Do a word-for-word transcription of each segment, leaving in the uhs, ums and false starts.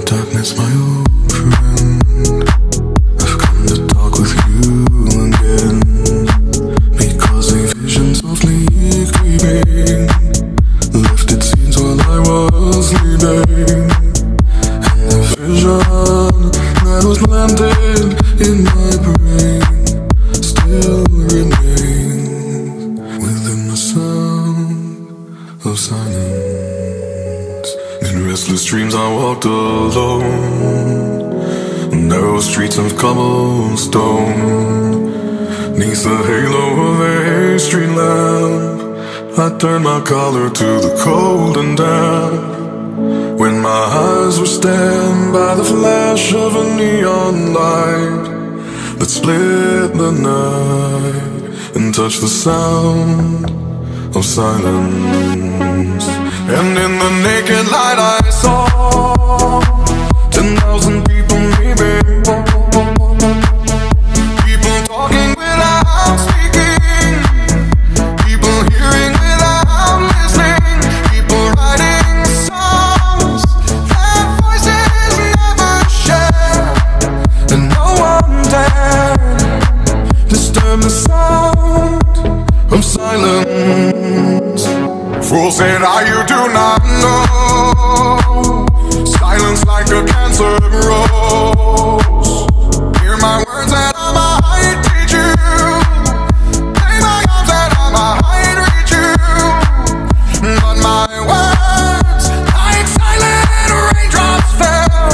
darkness, my old friend. I've come to talk with you again, because a vision softly creeping left its scenes while I was sleeping. And the vision that was planted in my brain still remains within the sound of silence. In restless dreams I walked alone, narrow streets of cobblestone. Neath the halo of a street lamp, I turned my collar to the cold and damp. When my eyes were stabbed by the flash of a neon light that split the night and touched the sound of silence. And in the naked light I saw ten thousand people maybe, people talking without speaking, people hearing without listening, people writing songs that voices never share, and no one dared disturb the sound of silence. Fool said I, you do not know, silence like a cancer grows. Hear my words that I might teach you, play my arms that I might reach you, but my words like silent raindrops fell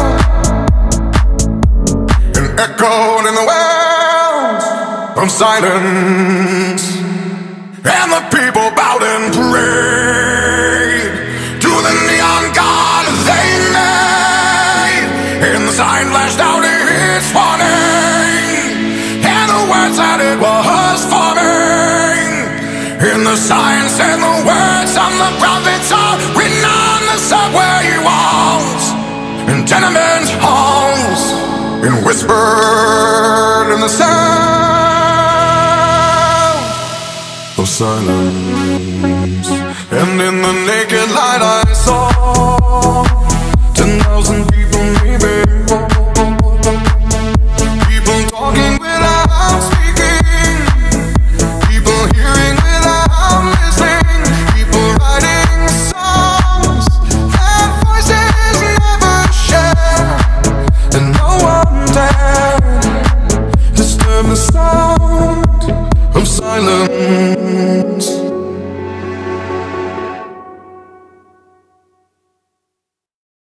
and echoed in the wells of silence. And the people bowed and prayed to the neon god they made, and the sign flashed out its warning, and the words that it was forming. And the sign said the words of the prophets are written on the subway walls and tenement halls, and whispered in the sound of silence. And in the naked light I saw ten thousand